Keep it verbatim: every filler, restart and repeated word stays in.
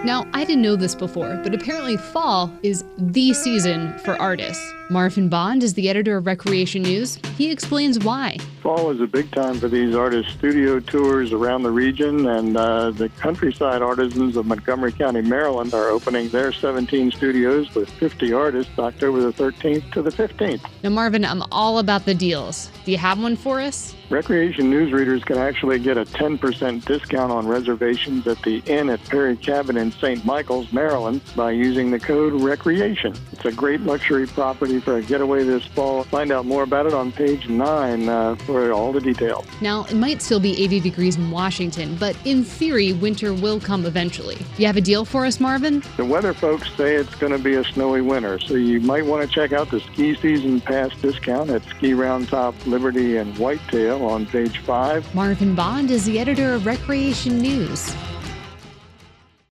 Now, I didn't know this before, but apparently fall is the season for artists. Marvin Bond is the editor of Recreation News. He explains why. Fall is a big time for these artists' studio tours around the region, and uh, the Countryside Artisans of Montgomery County, Maryland are opening their seventeen studios with fifty artists October the thirteenth to the fifteenth. Now, Marvin, I'm all about the deals. Do you have one for us? Recreation News readers can actually get a ten percent discount on reservations at the Inn at Perry Cabin in Saint Michael's, Maryland, by using the code RECREATION. It's a great luxury property for a getaway this fall. Find out more about it on page nine uh, for all the details. Now, it might still be eighty degrees in Washington, but in theory, winter will come eventually. You have a deal for us, Marvin? The weather folks say it's going to be a snowy winter, so you might want to check out the ski season pass discount at Ski Round Top, Liberty, and Whitetail on page five. Marvin Bond is the editor of Recreation News.